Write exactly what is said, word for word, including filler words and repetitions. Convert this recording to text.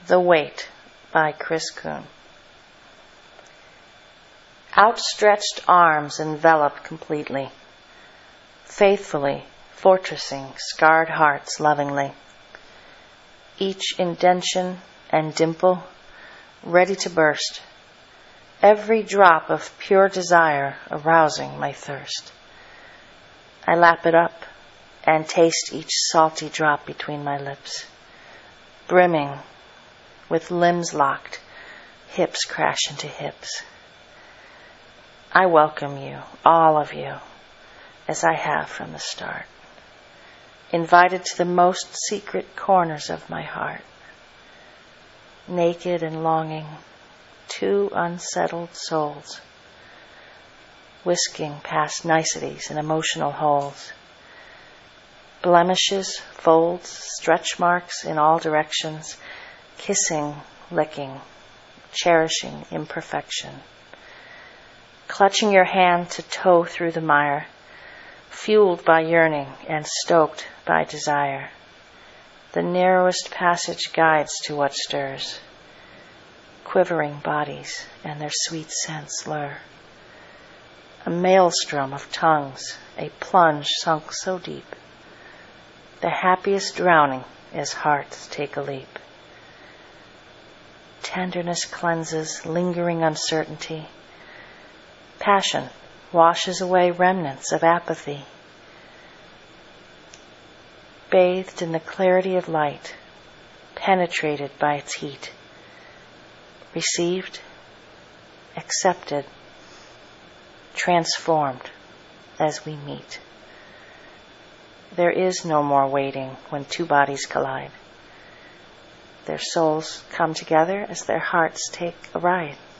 The Weight by Chris Kuhn. Outstretched arms envelop completely, faithfully fortressing scarred hearts lovingly. Each indention and dimple ready to burst, every drop of pure desire arousing my thirst. I lap it up and taste each salty drop between my lips, brimming with limbs locked, hips crash into hips. I welcome you, all of you, as I have from the start, invited to the most secret corners of my heart. Naked and longing, two unsettled souls, whisking past niceties and emotional holes. Blemishes, folds, stretch marks in all directions, kissing, licking, cherishing imperfection. Clutching your hand to tow through the mire, fueled by yearning and stoked by desire. The narrowest passage guides to what stirs, quivering bodies and their sweet scents lure. A maelstrom of tongues, a plunge sunk so deep, the happiest drowning as hearts take a leap. Tenderness cleanses lingering uncertainty. Passion washes away remnants of apathy. Bathed in the clarity of light, penetrated by its heat, received, accepted, transformed as we meet. There is no more waiting when two bodies collide. Their souls come together as their hearts take a ride.